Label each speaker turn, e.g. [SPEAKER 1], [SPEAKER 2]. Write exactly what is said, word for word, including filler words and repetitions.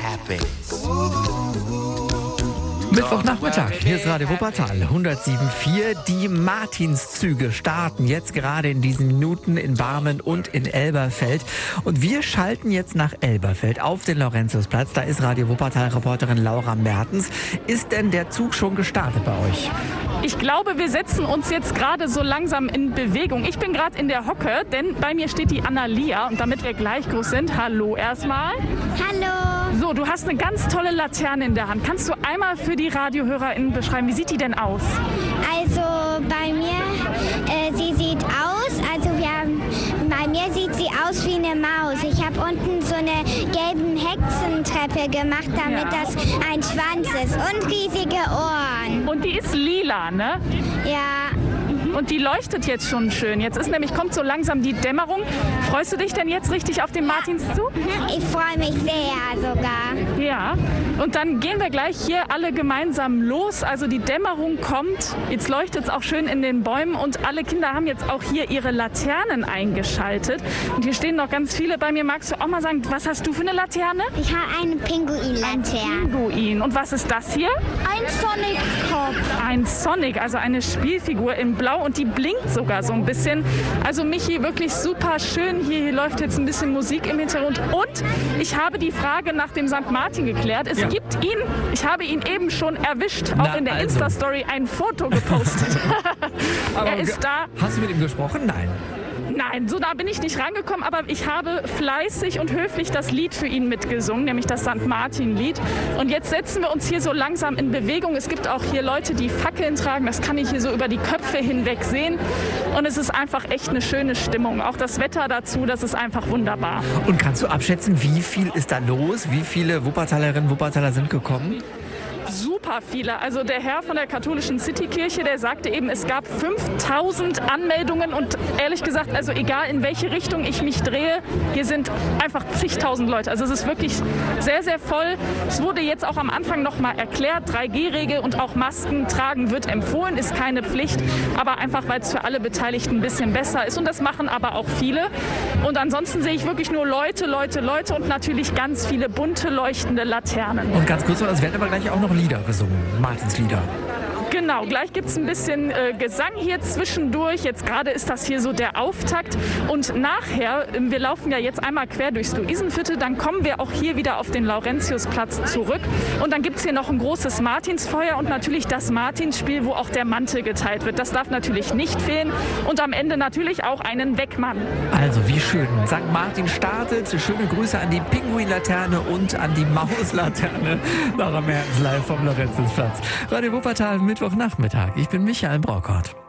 [SPEAKER 1] happy.
[SPEAKER 2] Mittwochnachmittag, hier ist Radio Wuppertal, hundertsieben Komma vier. Die Martinszüge starten jetzt gerade in diesen Minuten in Barmen und in Elberfeld. Und wir schalten jetzt nach Elberfeld auf den Laurentiusplatz. Da ist Radio Wuppertal-Reporterin Laura Mertens. Ist denn der Zug schon gestartet bei euch?
[SPEAKER 3] Ich glaube, wir setzen uns jetzt gerade so langsam in Bewegung. Ich bin gerade in der Hocke, denn bei mir steht die Annalia. Und damit wir gleich groß sind, hallo erstmal.
[SPEAKER 4] Hallo.
[SPEAKER 3] So, du hast eine ganz tolle Laterne in der Hand. Kannst du einmal für die RadiohörerInnen beschreiben, wie sieht die denn aus?
[SPEAKER 4] Also bei mir, äh, sie sieht aus, also wir haben, bei mir sieht sie aus wie eine Maus. Ich habe unten so eine gelben Hexentreppe gemacht, damit
[SPEAKER 3] Ja.
[SPEAKER 4] das ein Schwanz ist und riesige Ohren.
[SPEAKER 3] Und die ist lila, ne?
[SPEAKER 4] Ja,
[SPEAKER 3] Und die leuchtet jetzt schon schön. Jetzt ist nämlich, kommt so langsam die Dämmerung. Freust du dich denn jetzt richtig auf den Martinszug?
[SPEAKER 4] ich freue mich sehr sogar.
[SPEAKER 3] Ja. Und dann gehen wir gleich hier alle gemeinsam los. Also die Dämmerung kommt. Jetzt leuchtet es auch schön in den Bäumen. Und alle Kinder haben jetzt auch hier ihre Laternen eingeschaltet. Und hier stehen noch ganz viele bei mir. Magst du auch mal sagen, was hast du für eine Laterne?
[SPEAKER 4] Ich habe eine Pinguinlaterne.
[SPEAKER 3] Pinguin. Und was ist das hier?
[SPEAKER 4] Ein Sonic-Kopf.
[SPEAKER 3] Ein Sonic, also eine Spielfigur in Blau und die blinkt sogar so ein bisschen. Also Michi, wirklich super schön. Hier, hier läuft jetzt ein bisschen Musik im Hintergrund. Und ich habe die Frage nach dem Sankt Martin geklärt. Es
[SPEAKER 2] Ja.
[SPEAKER 3] gibt ihn, ich habe ihn eben schon erwischt, auch
[SPEAKER 2] Na,
[SPEAKER 3] in der
[SPEAKER 2] also.
[SPEAKER 3] Insta-Story ein Foto gepostet.
[SPEAKER 2] Aber
[SPEAKER 3] er ist da.
[SPEAKER 2] Hast du mit ihm gesprochen? Nein.
[SPEAKER 3] Nein, so da bin ich nicht rangekommen, aber ich habe fleißig und höflich das Lied für ihn mitgesungen, nämlich das Sankt Martin-Lied. Und jetzt setzen wir uns hier so langsam in Bewegung. Es gibt auch hier Leute, die Fackeln tragen, das kann ich hier so über die Köpfe hinweg sehen. Und es ist einfach echt eine schöne Stimmung. Auch das Wetter dazu, das ist einfach wunderbar.
[SPEAKER 2] Und kannst du abschätzen, wie viel ist da los? Wie viele Wuppertalerinnen und Wuppertaler sind gekommen?
[SPEAKER 3] Super viele. Also der Herr von der katholischen Citykirche, der sagte eben, es gab fünftausend Anmeldungen und ehrlich gesagt, also egal in welche Richtung ich mich drehe, hier sind einfach zigtausend Leute. Also es ist wirklich sehr, sehr voll. Es wurde jetzt auch am Anfang noch mal erklärt, drei G Regel und auch Masken tragen wird empfohlen, ist keine Pflicht, aber einfach, weil es für alle Beteiligten ein bisschen besser ist und das machen aber auch viele. Und ansonsten sehe ich wirklich nur Leute, Leute, Leute und natürlich ganz viele bunte, leuchtende Laternen.
[SPEAKER 2] Und ganz kurz, es werden aber gleich auch noch Lieder gesungen, Martinslieder.
[SPEAKER 3] Genau, gleich gibt es ein bisschen äh, Gesang hier zwischendurch. Jetzt gerade ist das hier so der Auftakt. Und nachher, äh, wir laufen ja jetzt einmal quer durchs Luisenviertel, dann kommen wir auch hier wieder auf den Laurentiusplatz zurück. Und dann gibt es hier noch ein großes Martinsfeuer und natürlich das Martinsspiel, wo auch der Mantel geteilt wird. Das darf natürlich nicht fehlen. Und am Ende natürlich auch einen Weckmann.
[SPEAKER 2] Also wie schön. Sankt Martin startet. Schöne Grüße an die Pinguinlaterne und an die Mauslaterne. Laura Mertens live vom Laurentiusplatz. Radio Wuppertal, Mittwochnachmittag. Ich bin Michael Brockert.